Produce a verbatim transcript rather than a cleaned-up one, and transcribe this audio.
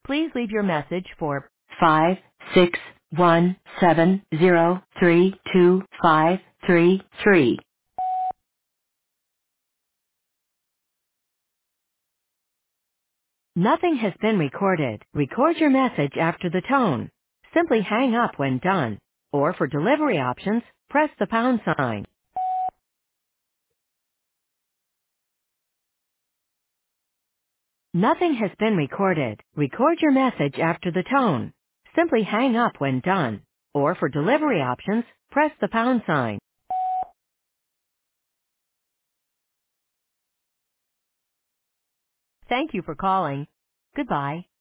Please leave your message for five six one seven zero three two five three three. Nothing has been recorded. Record your message after the tone. Simply hang up when done. Or for delivery options, press the pound sign. Nothing has been recorded. Record your message after the tone. Simply hang up when done. Or for delivery options, press the pound sign. Thank you for calling. Goodbye.